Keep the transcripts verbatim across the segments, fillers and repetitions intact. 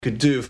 could do.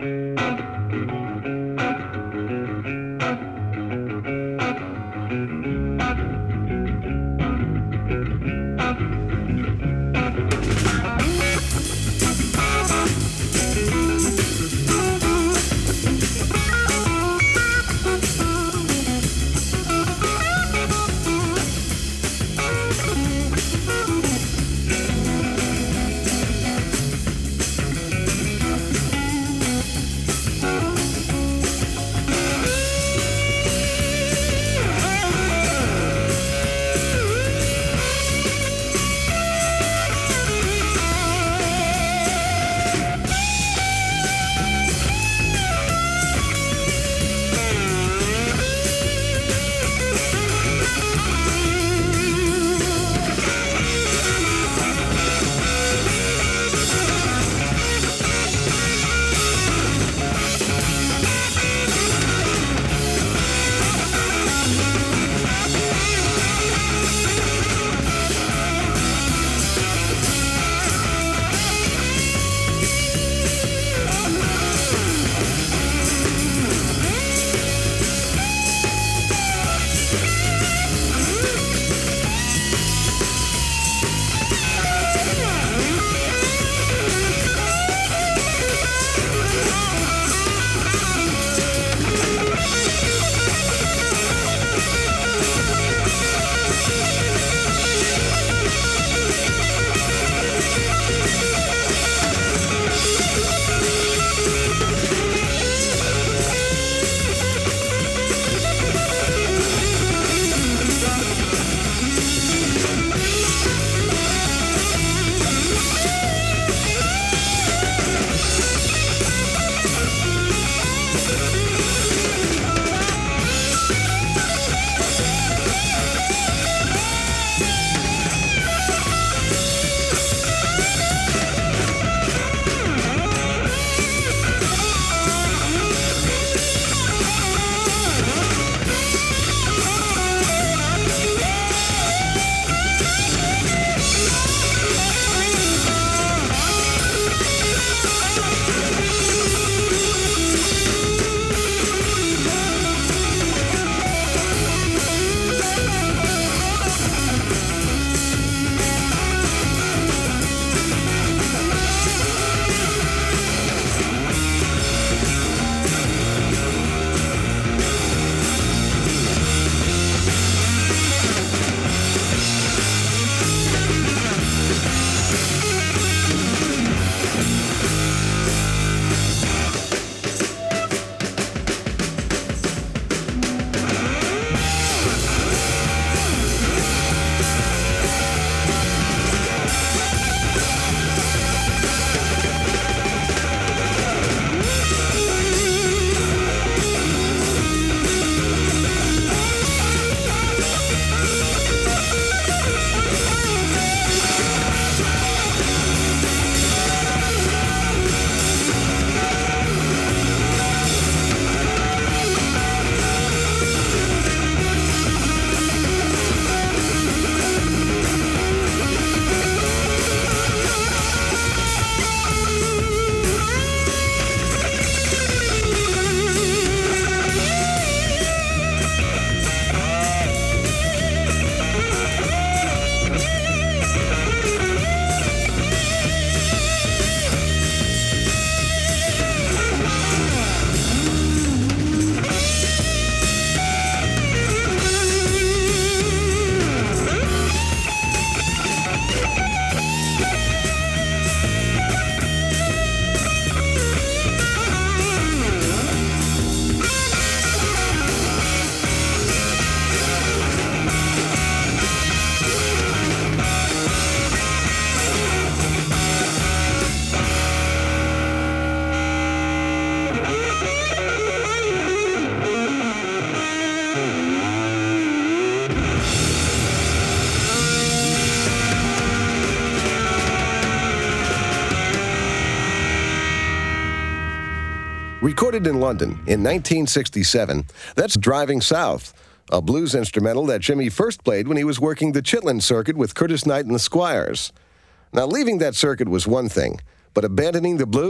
Recorded in London in nineteen sixty-seven, that's Driving South, a blues instrumental that Jimmy first played when he was working the Chitlin circuit with Curtis Knight and the Squires. Now, leaving that circuit was one thing, but abandoning the blues,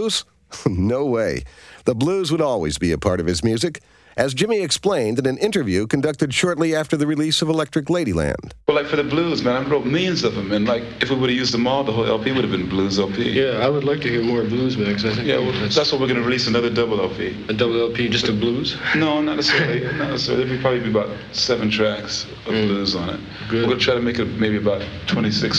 No way. The blues would always be a part of his music, as Jimmy explained in an interview conducted shortly after the release of Electric Ladyland. Well, like for the blues, man, I wrote millions of them, and like if we would have used them all, the whole L P would have been blues L P. Yeah, I would like to hear more blues mix. I think yeah, well, that's, that's what we're going to release, another double L P. A double L P, just of blues? No, not necessarily. Not necessarily. There'll probably be about seven tracks of mm. blues on it. Good. We're going to try to make it maybe about twenty-six